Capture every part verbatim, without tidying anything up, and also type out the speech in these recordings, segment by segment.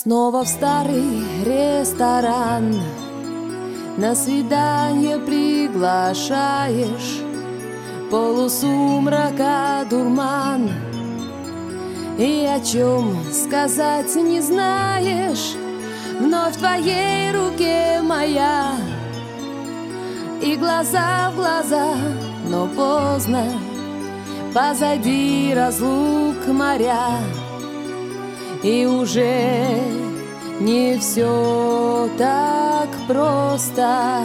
Снова в старый ресторан на свидание приглашаешь, полусумрака дурман, и о чем сказать не знаешь. Вновь в твоей руке моя, и глаза в глаза, но поздно, позади разлук моря. И уже не все так просто.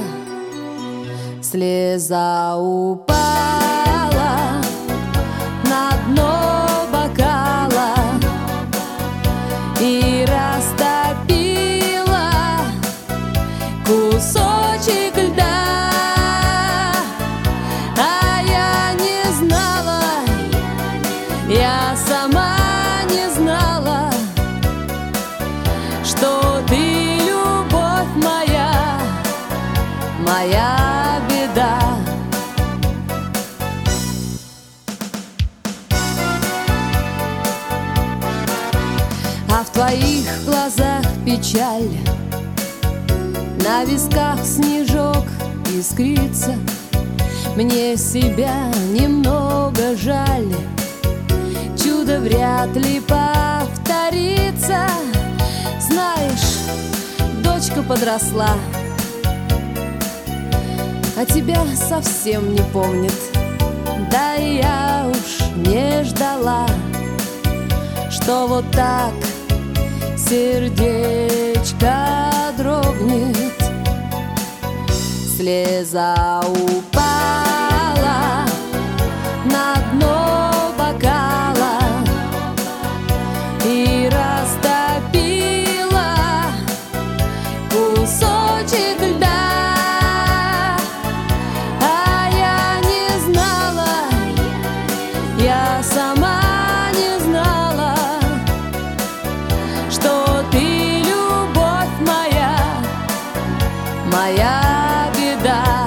Слеза упала на дно бокала и растопила кусочек льда. А я не знала, я сама не знала, что ты любовь моя, моя беда. А в твоих глазах печаль, на висках снежок искрится. Мне себя немного жаль, чудо вряд ли повторится. Знаешь, дочка подросла, а тебя совсем не помнит. Да и я уж не ждала, что вот так сердечко дрогнет. Слеза упала на дно бокала и растопила кусочек льда. А я не знала, я сама не знала, что ты любовь моя, моя беда.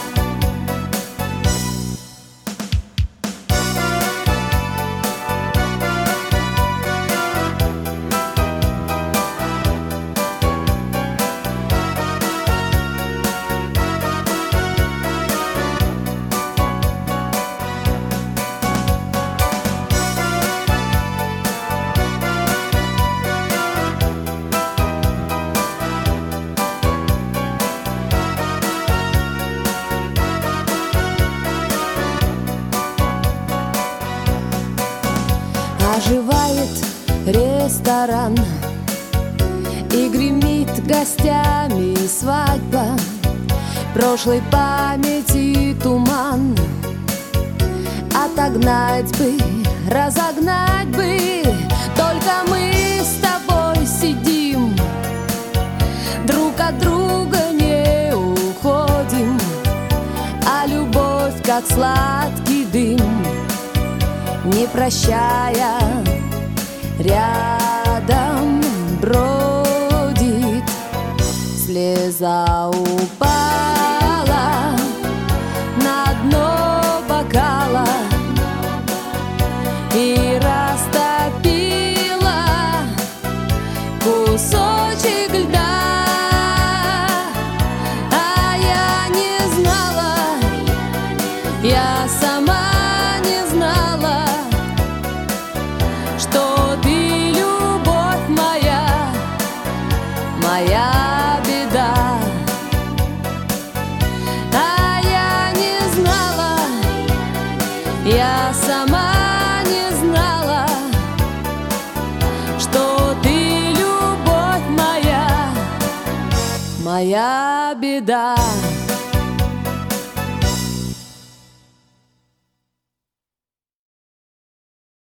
Оживает ресторан и гремит гостями свадьба. Прошлой памяти туман отогнать бы, разогнать бы. Только мы с тобой сидим, друг от друга не уходим, а любовь, как сладкий дым, не прощая, рядом бродит. Слеза упала на дно бокала и растопила кусочек льда. А я не знала, я сама не знала, что ты любовь моя, моя беда. А я не знала, я сама не знала, что ты любовь моя, моя беда.